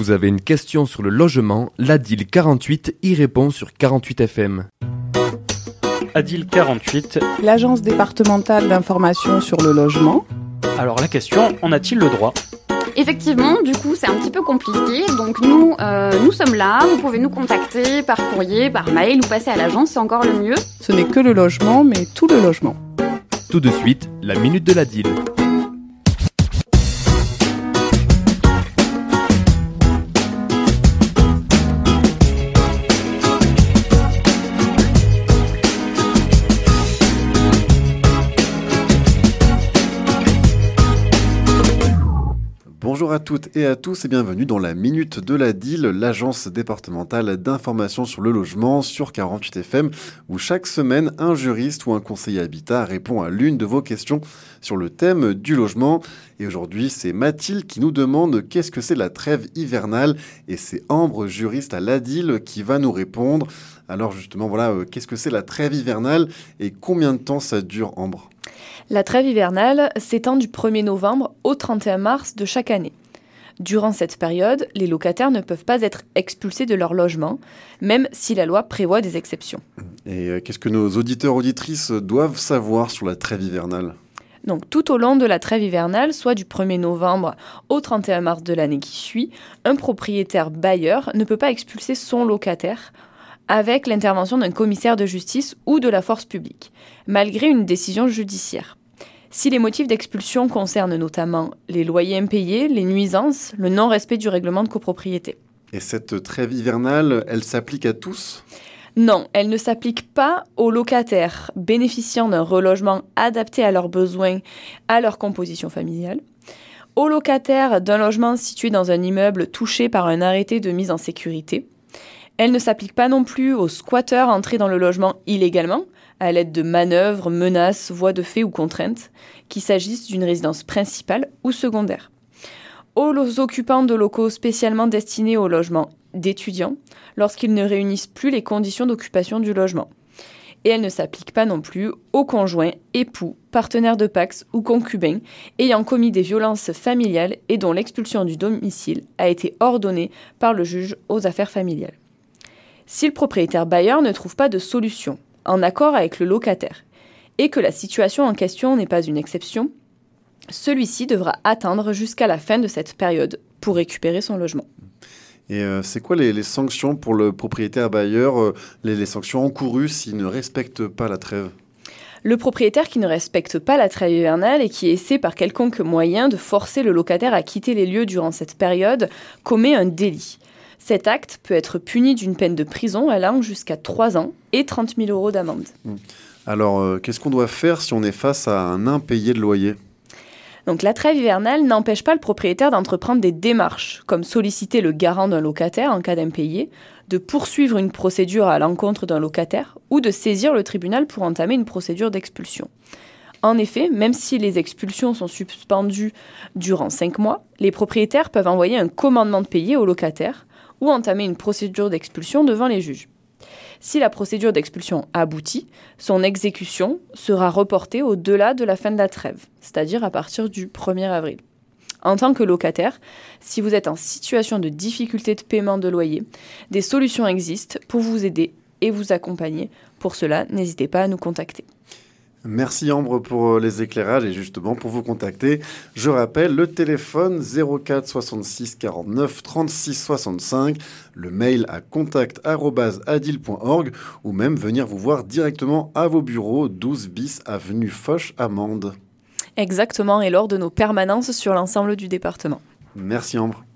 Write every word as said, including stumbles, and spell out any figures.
Vous avez une question sur le logement, l'Adil quarante-huit y répond sur quarante-huit F M. Adil quarante-huit. L'agence départementale d'information sur le logement. Alors la question, en a-t-il le droit ? Effectivement, du coup, c'est un petit peu compliqué. Donc nous, euh, nous sommes là. Vous pouvez nous contacter par courrier, par mail ou passer à l'agence, c'est encore le mieux. Ce n'est que le logement, mais tout le logement. Tout de suite, la minute de l'Adil. Bonjour à toutes et à tous et bienvenue dans la Minute de la D I L, l'agence départementale d'information sur le logement sur quarante-huit F M, où chaque semaine, un juriste ou un conseiller habitat répond à l'une de vos questions sur le thème du logement. Et aujourd'hui, c'est Mathilde qui nous demande qu'est-ce que c'est la trêve hivernale, et c'est Ambre, juriste à l'A D I L, qui va nous répondre. Alors justement, voilà, euh, qu'est-ce que c'est la trêve hivernale et combien de temps ça dure, Ambre ? La trêve hivernale s'étend du premier novembre au trente et un mars de chaque année. Durant cette période, les locataires ne peuvent pas être expulsés de leur logement, même si la loi prévoit des exceptions. Et euh, qu'est-ce que nos auditeurs auditrices doivent savoir sur la trêve hivernale ? Donc, tout au long de la trêve hivernale, soit du premier novembre au trente et un mars de l'année qui suit, un propriétaire bailleur ne peut pas expulser son locataire avec l'intervention d'un commissaire de justice ou de la force publique, malgré une décision judiciaire. Si les motifs d'expulsion concernent notamment les loyers impayés, les nuisances, le non-respect du règlement de copropriété. Et cette trêve hivernale, elle s'applique à tous ? Non, elle ne s'applique pas aux locataires bénéficiant d'un relogement adapté à leurs besoins, à leur composition familiale, aux locataires d'un logement situé dans un immeuble touché par un arrêté de mise en sécurité. Elle ne s'applique pas non plus aux squatteurs entrés dans le logement illégalement, à l'aide de manœuvres, menaces, voies de fait ou contraintes, qu'il s'agisse d'une résidence principale ou secondaire. Aux occupants de locaux spécialement destinés au logement d'étudiants, lorsqu'ils ne réunissent plus les conditions d'occupation du logement. Et elle ne s'applique pas non plus aux conjoints, époux, partenaires de Pacs ou concubins ayant commis des violences familiales et dont l'expulsion du domicile a été ordonnée par le juge aux affaires familiales. Si le propriétaire bailleur ne trouve pas de solution en accord avec le locataire et que la situation en question n'est pas une exception, celui-ci devra attendre jusqu'à la fin de cette période pour récupérer son logement. Et euh, c'est quoi les, les sanctions pour le propriétaire bailleur, euh, les, les sanctions encourues s'il ne respecte pas la trêve ? Le propriétaire qui ne respecte pas la trêve hivernale et qui essaie par quelconque moyen de forcer le locataire à quitter les lieux durant cette période commet un délit. Cet acte peut être puni d'une peine de prison allant jusqu'à trois ans et trente mille euros d'amende. Alors, euh, qu'est-ce qu'on doit faire si on est face à un impayé de loyer ? Donc, la trêve hivernale n'empêche pas le propriétaire d'entreprendre des démarches, comme solliciter le garant d'un locataire en cas d'impayé, de poursuivre une procédure à l'encontre d'un locataire ou de saisir le tribunal pour entamer une procédure d'expulsion. En effet, même si les expulsions sont suspendues durant cinq mois, les propriétaires peuvent envoyer un commandement de payer au locataire ou entamer une procédure d'expulsion devant les juges. Si la procédure d'expulsion aboutit, son exécution sera reportée au-delà de la fin de la trêve, c'est-à-dire à partir du premier avril. En tant que locataire, si vous êtes en situation de difficulté de paiement de loyer, des solutions existent pour vous aider et vous accompagner. Pour cela, n'hésitez pas à nous contacter. Merci Ambre pour les éclairages et justement pour vous contacter, je rappelle le téléphone zéro quatre soixante-six quarante-neuf trente-six soixante-cinq, le mail à contact arobase adil point org ou même venir vous voir directement à vos bureaux douze bis avenue Foch à Mende. Exactement, et lors de nos permanences sur l'ensemble du département. Merci Ambre.